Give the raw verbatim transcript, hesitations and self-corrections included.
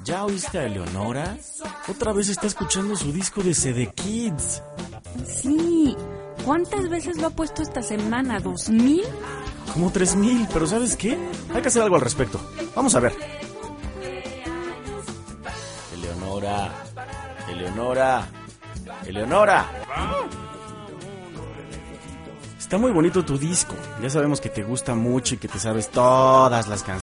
¿Ya oíste a Eleonora? Otra vez está escuchando su disco de C D Kids. Sí. ¿Cuántas veces lo ha puesto esta semana? ¿Dos mil? Como tres mil, pero ¿sabes qué? Hay que hacer algo al respecto. Vamos a ver. Eleonora, Eleonora, Eleonora. Está muy bonito tu disco. Ya sabemos que te gusta mucho y que te sabes todas las canciones.